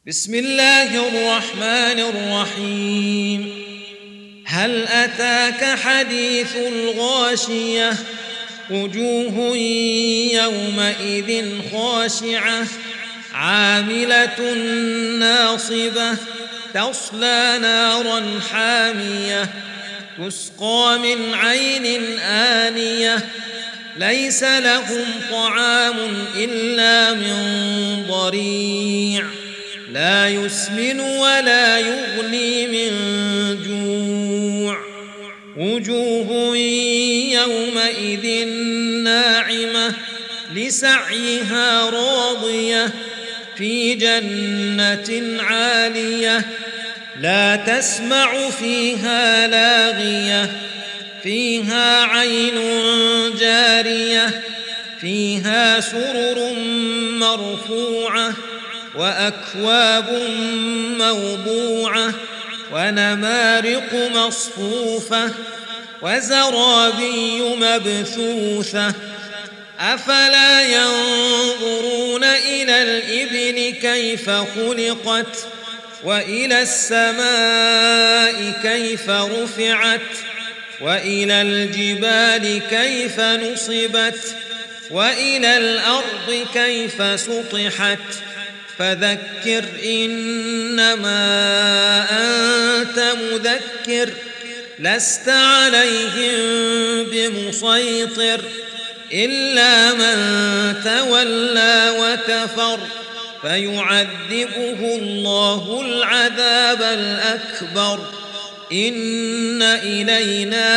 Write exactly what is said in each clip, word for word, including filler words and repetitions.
بسم الله الرحمن الرحيم. هل أتاك حديث الغاشية؟ وجوه يومئذ خاشعة عاملة ناصبة تصلى نارا حامية تسقى من عين آنية ليس لهم طعام إلا من ضريع لا يسمن ولا يغني من جوع. وجوه يومئذ ناعمة لسعيها راضية في جنة عالية لا تسمع فيها لاغية فيها عين جارية فيها سرر مرفوعة وأكواب موضوعة ونمارق مصفوفة وزرابي مبثوثة. أفلا ينظرون إلى الإبل كيف خلقت وإلى السماء كيف رفعت وإلى الجبال كيف نصبت وإلى الأرض كيف سطحت. فذكر إنما أنت مذكر لست عليهم بمسيطر إلا من تولى وكفر فيعذبه الله العذاب الأكبر. إن إلينا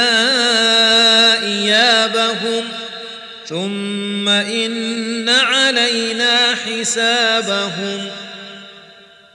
إيابهم ثم إن علينا حسابهم.